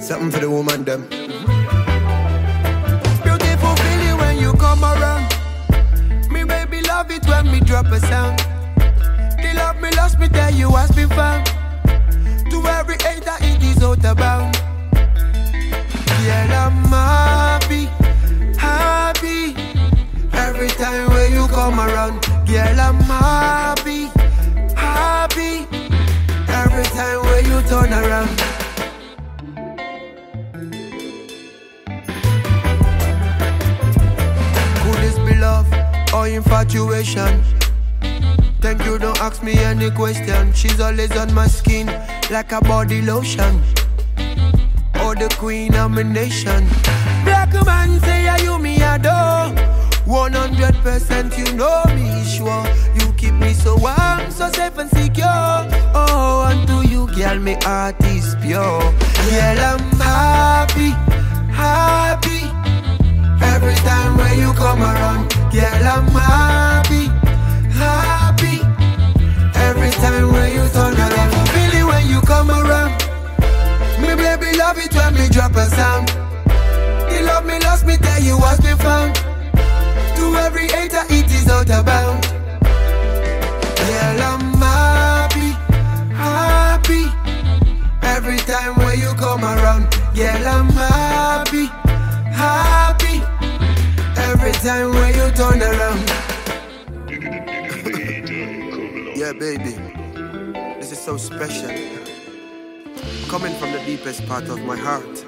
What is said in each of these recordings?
Something for the woman, them. Beautiful feeling when you come around. Me baby love it when me drop a sound. The love me lost, me tell you has been found. To every hater it is out of bound. Yeah, I'm happy, happy. Every time when you come around. Girl, I'm happy, happy. Every time when you turn around. Could this be love or infatuation? Thank you, don't ask me any question. She's always on my skin like a body lotion. Oh, the queen of my nation. Black man say you me adore. 100% you know me sure. You keep me so warm, so safe and secure. Oh, and to you, girl, my heart is pure. Girl, I'm happy, happy. Every time when you come around. Girl, I'm happy, happy. Every time when you turn around. Feel it when you come around. Me baby love it when me drop a sound. The love me lost, me tell you what's been found. To every hater it is out of bound. Girl, I'm happy, happy. Every time when you come around. Girl, I'm happy, happy. Every time when you turn around. Yeah, baby, this is so special. Coming from the deepest part of my heart.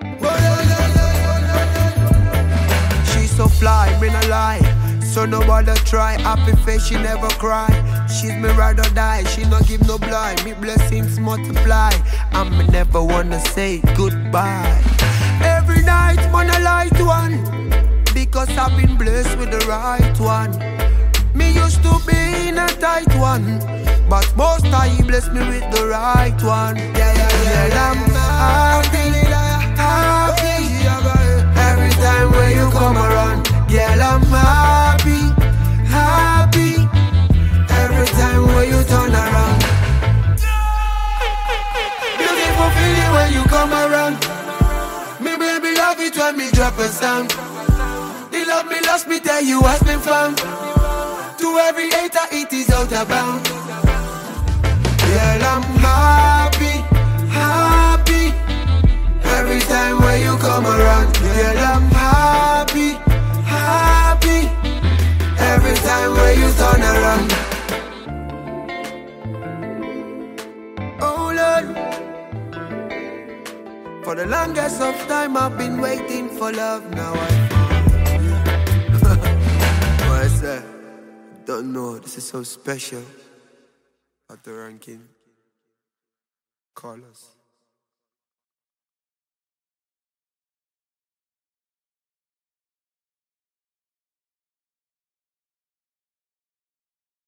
She's so fly, me no lie. So nobody try. Happy face, she never cry. She's me ride or die. She no give no blind. Me blessings multiply. And me never wanna say goodbye. Every night, man, a light one. Because I've been blessed with the right one. Me used to be in a tight one. But most time he blessed me with the right one. Yeah, I'm happy, happy. Every time when you come around. Girl, I'm happy, happy. Every time when you turn around. Beautiful feeling when you come around. Me baby love it when me drop a sound. The love me lost, me tell you has been found. To every hater it is out of bound. Girl, I'm happy, happy. Every time when you come around. Girl, I'm happy, happy. Every time when you turn around. Oh Lord, for the longest of time I've been waiting for love. Now I found. What I say? Don't know, this is so special. At the ranking, call us.